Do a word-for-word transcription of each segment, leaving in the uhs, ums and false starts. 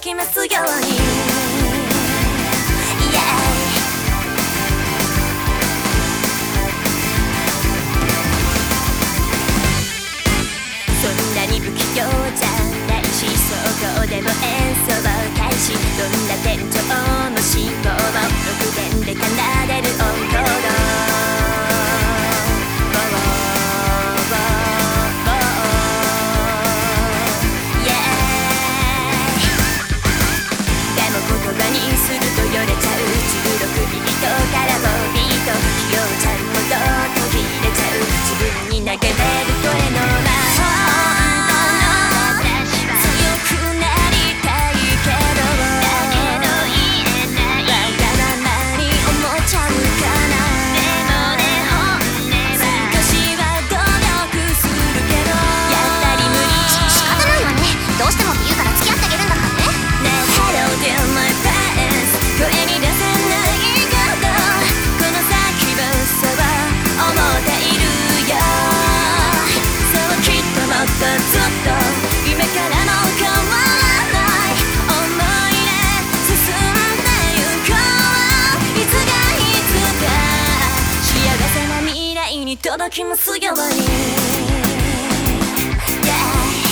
きますように、yeah、そんなに不器用じゃないし、そこでも演奏を開始。どんな転調も進行もろくべんで奏でる音コード。するとよれちゃうじゅうろくビートからもビート、器用ちゃんほど途切れちゃう自分に投げれる声の魔法。強くなりたいけどだけど言えない、わがままに思っちゃうかな。でもね本音は少しは努力するけどやっぱり無理。仕方ないわね、どうしてもって言うから付き合ってあげるんだからね。ねえ Hello dear my friends、声に出せないけどこの先もそう思っているよ。そうきっともっとずっと今からも変わらない想いで進んでゆこう。いつかいつか幸せな未来に届きますように、yeah。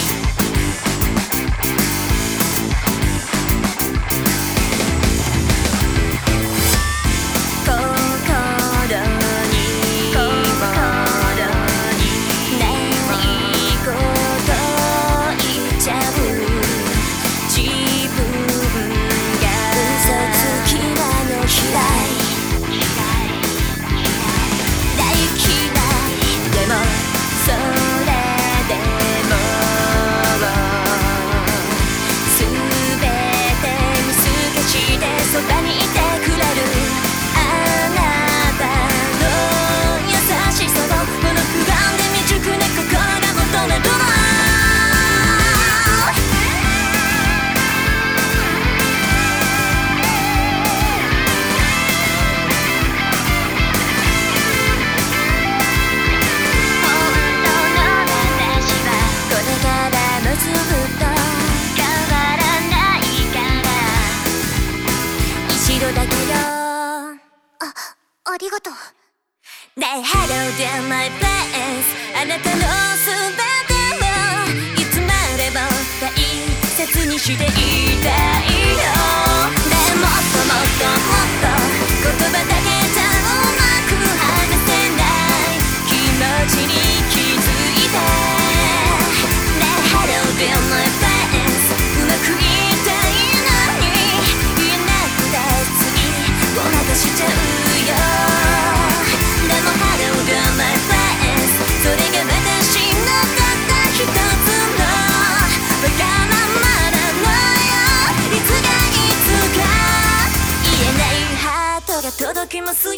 そばにいてくれるあなたの優しさをこの不安で未熟な心が求めるの。本当の私はこれからもずっと変わらないから一度だけよ。あ、ありがとう。ねえ Hello dear my friends、 あなたのすべてをいつまでも大切にしていたいよ。ねえもっともっともっと言葉だけじゃうまく話せない気持ちに気づいて。ねえ Hello dear my friends、 うまくいっていないのに言えなくてついごまかしちゃうよ。でも Hello dear my friends、 それが私のたった一つのわがままなのよ。いつかいつか言えないハートが届きますよ